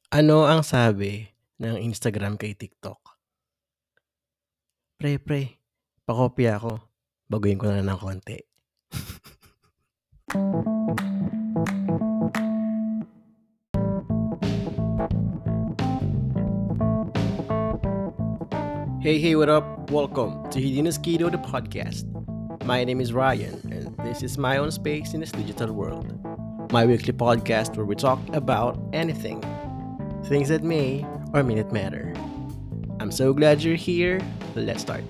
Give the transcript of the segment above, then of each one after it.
Ano ang sabi ng Instagram kay TikTok? Pre, pakopya ako, baguhin ko na lang ng konti. Hey, what up? Welcome to Hidina's Kido, the podcast. My name is Ryan, and this is my own space in this digital world. My weekly podcast where we talk about anything, things that may or may not matter. I'm so glad you're here. Let's start.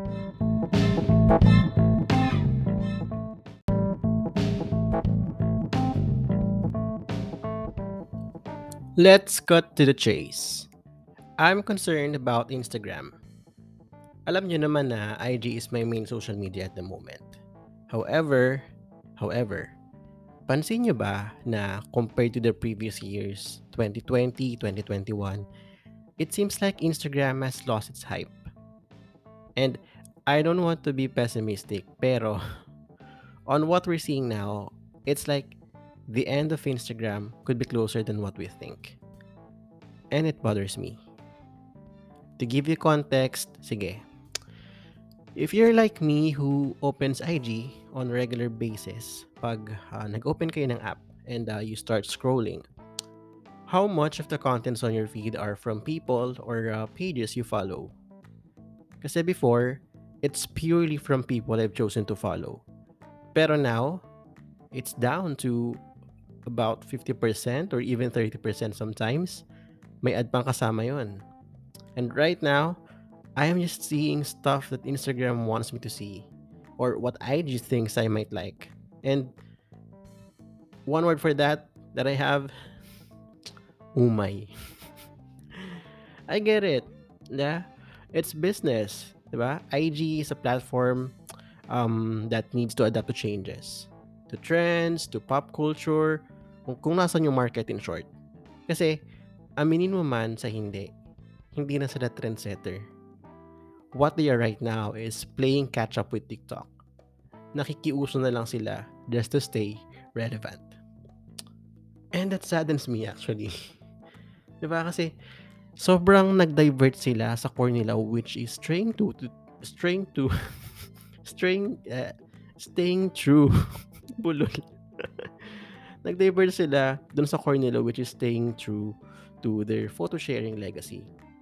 Let's cut to the chase. I'm concerned about Instagram. Alam nyo naman na IG is my main social media at the moment. However, however, pansin nyo ba na compared to the previous years, 2020, 2021, it seems like Instagram has lost its hype. And I don't want to be pessimistic, pero on what we're seeing now, it's like the end of Instagram could be closer than what we think. And it bothers me. To give you context, sige, if you're like me who opens IG on a regular basis, pag nag-open kayo ng app and you start scrolling, how much of the contents on your feed are from people or pages you follow? Kasi before, it's purely from people I've chosen to follow. Pero now, it's down to about 50% or even 30% sometimes. May ad pang kasama yun. And right now, I am just seeing stuff that Instagram wants me to see or what IG thinks I might like. And one word for that I have, umay. I get it. Yeah. It's business, 'di ba? IG is a platform that needs to adapt to changes, to trends, to pop culture, kung nasan yung market in short. Kasi aminin mo man sa hindi na sila trendsetter. What they are right now is playing catch up with TikTok. Nakikiuso na lang sila just to stay relevant. And that saddens me actually. 'Di ba kasi sobrang nag-divert sila sa core nila which is staying to staying staying true. Bulol. Nag-divert sila dun sa core nila which is staying true to their photo sharing legacy.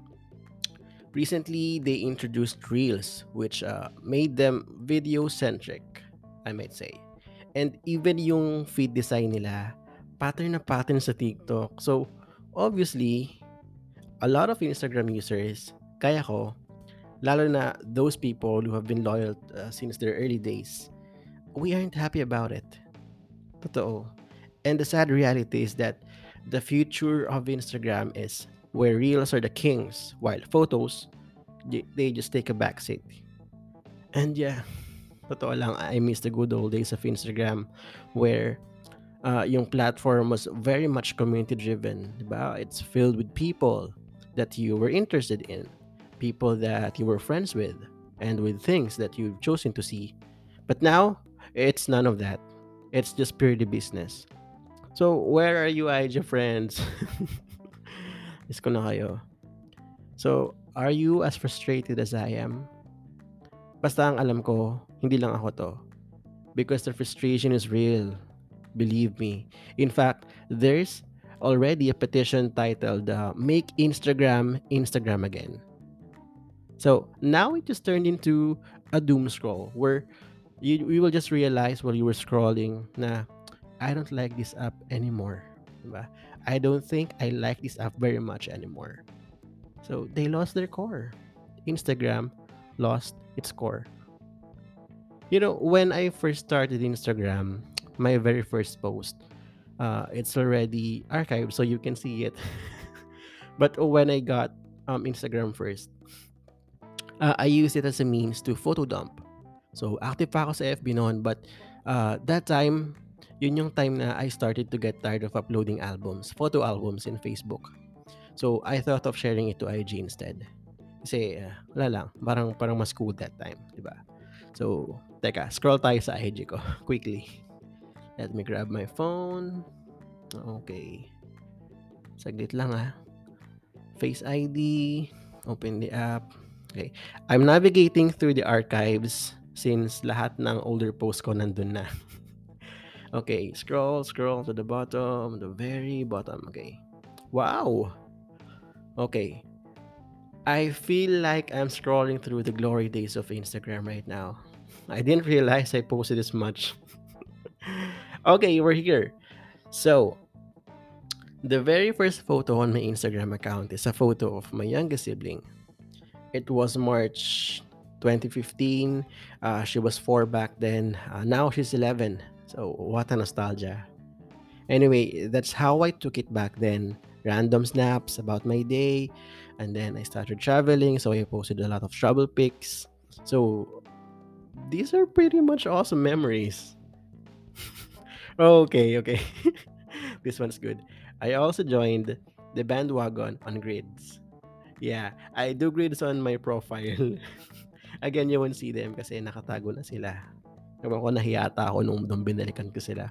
Recently, they introduced Reels, which made them video-centric, I might say. And even yung feed design nila, pattern na pattern sa TikTok. So, obviously, a lot of Instagram users, kaya ko, lalo na those people who have been loyal since their early days, we aren't happy about it. Totoo. And the sad reality is that the future of Instagram is where reels are the kings, while photos, they just take a backseat. And yeah, totoo lang, I miss the good old days of Instagram where yung platform was very much community driven, diba? It's filled with people that you were interested in, people that you were friends with, and with things that you've chosen to see. But now, it's none of that. It's just purely business. So, where are you, IJ friends? Miss ko na kayo. So, are you as frustrated as I am? Basta ang alam ko, hindi lang ako to. Because the frustration is real. Believe me. In fact, there's already a petition titled Make Instagram Instagram Again. So now it just turned into a doom scroll where you will just realize while you were scrolling na I don't like this app anymore. Diba? I don't think I like this app very much anymore. So they lost their core. Instagram lost its core. You know, when I first started Instagram, my very first post, it's already archived so you can see it. But when I got Instagram first, I used it as a means to photo dump. So active pa ako sa FB noon, but that time, yun yung time na I started to get tired of uploading albums, photo albums in Facebook. So I thought of sharing it to IG instead. Kasi wala lang, parang mas cool that time, di ba? So, teka, scroll tayo sa IG ko quickly. Let me grab my phone. Okay. Saglit lang Face ID, open the app. Okay. I'm navigating through the archives since lahat ng older posts ko nandun na. Okay, scroll to the bottom, the very bottom. Okay. Wow. Okay. I feel like I'm scrolling through the glory days of Instagram right now. I didn't realize I posted this much. Okay, we're here. So, the very first photo on my Instagram account is a photo of my youngest sibling. It was March 2015. She was 4 back then. Now she's 11. So, what a nostalgia. Anyway, that's how I took it back then. Random snaps about my day. And then I started traveling. So, I posted a lot of travel pics. So, these are pretty much awesome memories. Okay. This one's good. I also joined the bandwagon on grids. Yeah, I do grids on my profile. Again, you won't see them kasi nakatago na sila. Ewan ko, nahiya ata ako nung binalikan ko sila.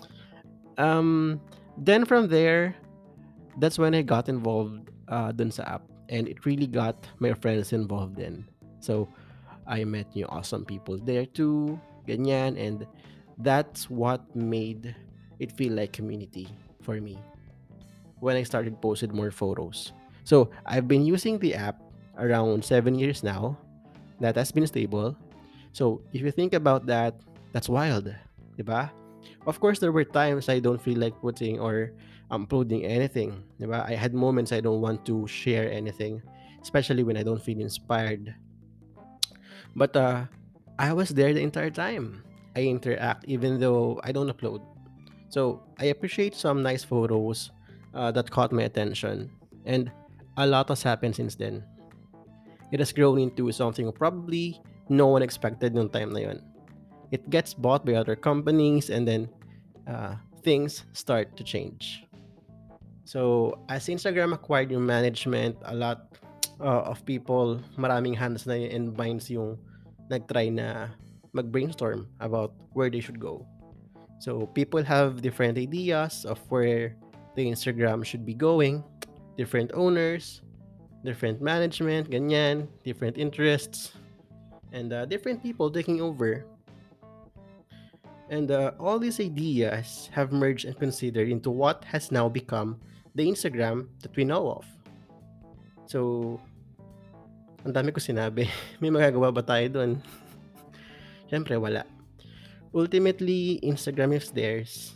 Then from there, that's when I got involved dun sa app. And it really got my friends involved in. So, I met new awesome people there too, ganyan. And that's what made it feel like community for me when I started posted more photos. So, I've been using the app around 7 years now. That has been stable. So, if you think about that, that's wild, diba? Of course, there were times I don't feel like putting or uploading anything, diba? I had moments I don't want to share anything, especially when I don't feel inspired. But I was there the entire time. I interact even though I don't upload. So I appreciate some nice photos that caught my attention, and a lot has happened since then. It has grown into something probably no one expected nung time na yun. It gets bought by other companies, and then things start to change. So as Instagram acquired yung management, a lot of people, maraming hands na and minds yung nag-try na mag-brainstorm about where they should go. So people have different ideas of where the Instagram should be going, different owners, different management, ganyan, different interests, and different people taking over. And all these ideas have merged and considered into what has now become the Instagram that we know of. So, ang dami ko sinabi. May magagawa ba tayo doon? Siyempre, wala. Ultimately, Instagram is theirs.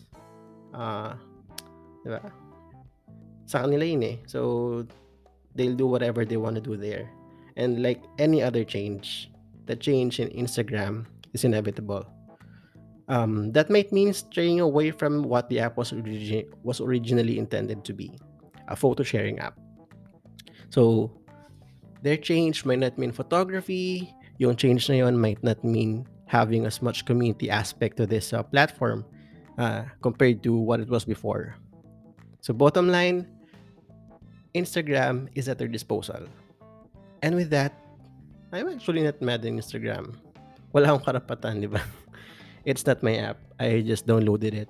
Diba? Sa kanila yun eh. So, they'll do whatever they want to do there. And like any other change, the change in Instagram is inevitable. That might mean straying away from what the app was originally intended to be, a photo sharing app. So, their change might not mean photography. Yung change na yon might not mean having as much community aspect to this platform compared to what it was before. So, bottom line, Instagram is at their disposal. And with that, I'm actually not mad in Instagram. Wala akong karapatan, di ba? It's not my app. I just downloaded it.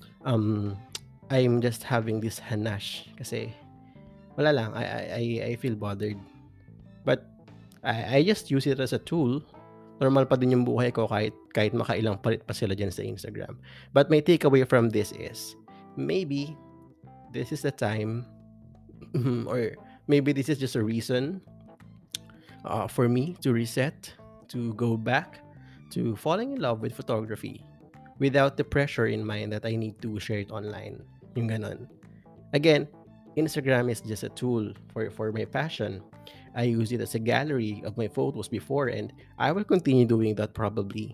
I'm just having this hanash kasi wala lang. I feel bothered. But I just use it as a tool. Normal pa din yung buhay ko kahit makailang palit pa sila dyan sa Instagram. But my takeaway from this is, maybe this is the time or maybe this is just a reason for me to reset, to go back to falling in love with photography without the pressure in mind that I need to share it online. Yung ganon. Again, Instagram is just a tool for my passion. I use it as a gallery of my photos before, and I will continue doing that probably.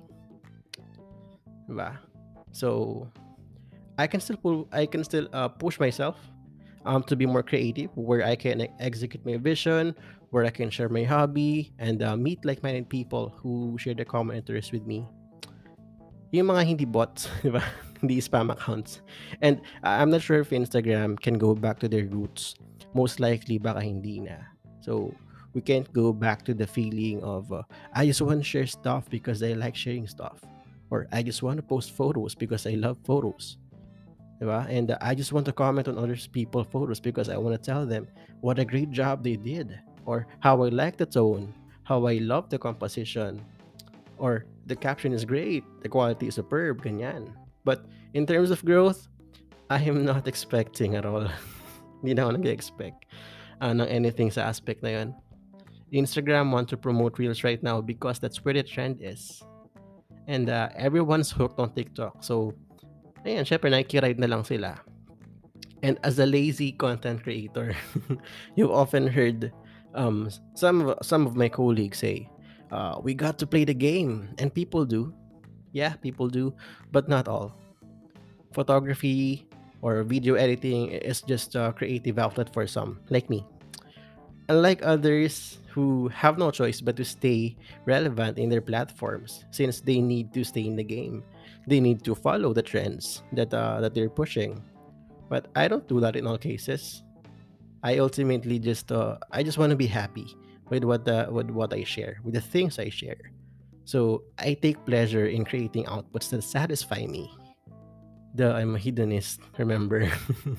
Diba? So I can still push myself to be more creative, where I can execute my vision, where I can share my hobby, and meet like-minded people who share the common interests with me. Yung mga hindi bots, di ba? Hindi spam accounts. And I'm not sure if Instagram can go back to their roots. Most likely, baka hindi na. So, we can't go back to the feeling of, I just want to share stuff because I like sharing stuff. Or I just want to post photos because I love photos. Diba? And I just want to comment on other people's photos because I want to tell them what a great job they did, or how I like the tone, how I love the composition, or the caption is great, the quality is superb, ganyan. But in terms of growth, I am not expecting at all. Hindi na ako nag-expect ng anything sa aspect na yun. Instagram want to promote Reels right now because that's where the trend is. And everyone's hooked on TikTok. So, ayan, syempre, nakikiride na lang sila. And as a lazy content creator, you've often heard some of my colleagues say, "We got to play the game," and people do. Yeah, people do, but not all. Photography or video editing is just a creative outlet for some, like me. Unlike others who have no choice but to stay relevant in their platforms, since they need to stay in the game, they need to follow the trends that they're pushing. But I don't do that in all cases. I ultimately just want to be happy with what I share, with the things I share. So I take pleasure in creating outputs that satisfy me. I'm a hedonist, remember?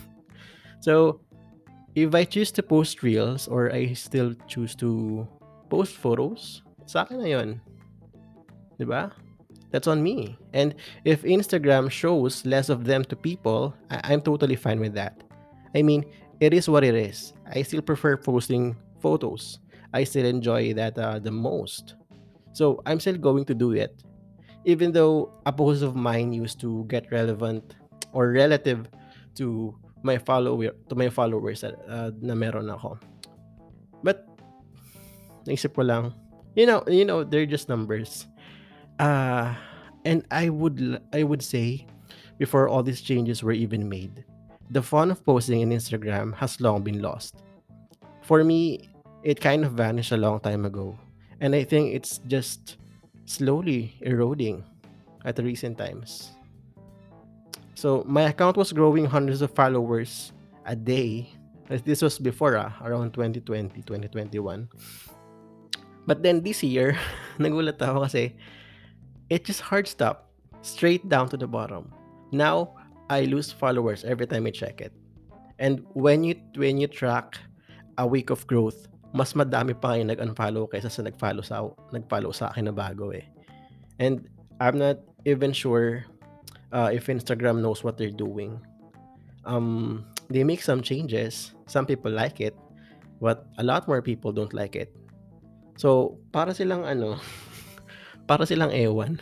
So if I choose to post reels or I still choose to post photos, sa akin na yun, 'di ba? That's on me. And if Instagram shows less of them to people, I'm totally fine with that. I mean, it is what it is. I still prefer posting photos. I still enjoy that the most. So I'm still going to do it. Even though a post of mine used to get relevant or relative to my followers na meron ako. But naisip ko lang, they're just numbers. Uh and I would say before all these changes were even made, the fun of posting in Instagram has long been lost. For me, it kind of vanished a long time ago. And I think it's just slowly eroding at the recent times. So my account was growing hundreds of followers a day. This was before around 2020, 2021. But then this year, nagulat ako kasi it just hard stop straight down to the bottom. Now, I lose followers every time I check it. And when you track a week of growth, mas madami pa kayo nag-unfollow kaysa sa nagfollow sa akin na bago eh. And I'm not even sure if Instagram knows what they're doing. They make some changes. Some people like it, but a lot more people don't like it. So, para silang para silang ewan.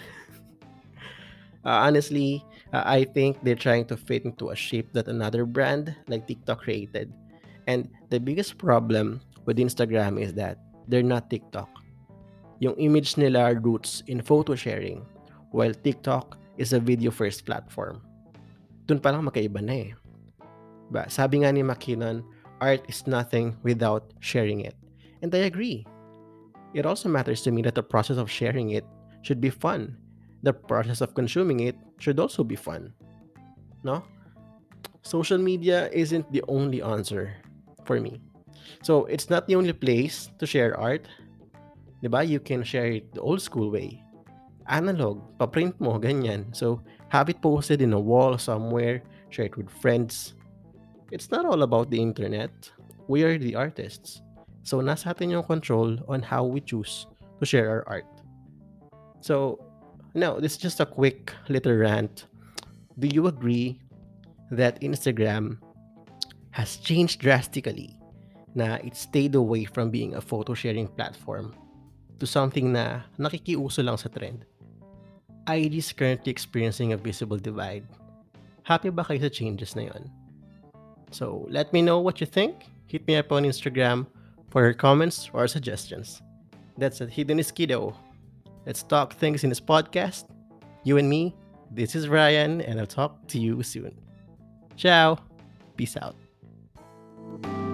Honestly, I think they're trying to fit into a shape that another brand like TikTok created. And the biggest problem with Instagram is that they're not TikTok. Yung image nila roots in photo sharing, while TikTok is a video first platform. Dun pa lang magkaiba na eh. Sabi nga ni McKinnon, art is nothing without sharing it. And I agree. It also matters to me that the process of sharing it should be fun. The process of consuming it should also be fun. No? Social media isn't the only answer for me. So it's not the only place to share art. Diba? You can share it the old school way. Analog, paprint mo, ganyan. So have it posted in a wall somewhere, share it with friends. It's not all about the internet. We are the artists. So nasa atin yung control on how we choose to share our art. So now, this is just a quick little rant. Do you agree that Instagram has changed drastically? Na it stayed away from being a photo sharing platform to something na nakikiuso lang sa trend. IG is currently experiencing a visible divide. Happy ba kayo sa changes na yon? So let me know what you think. Hit me up on Instagram for your comments or suggestions. That's at Hedonist Kiddo. Let's talk things in this podcast. You and me. This is Ryan, and I'll talk to you soon. Ciao. Peace out.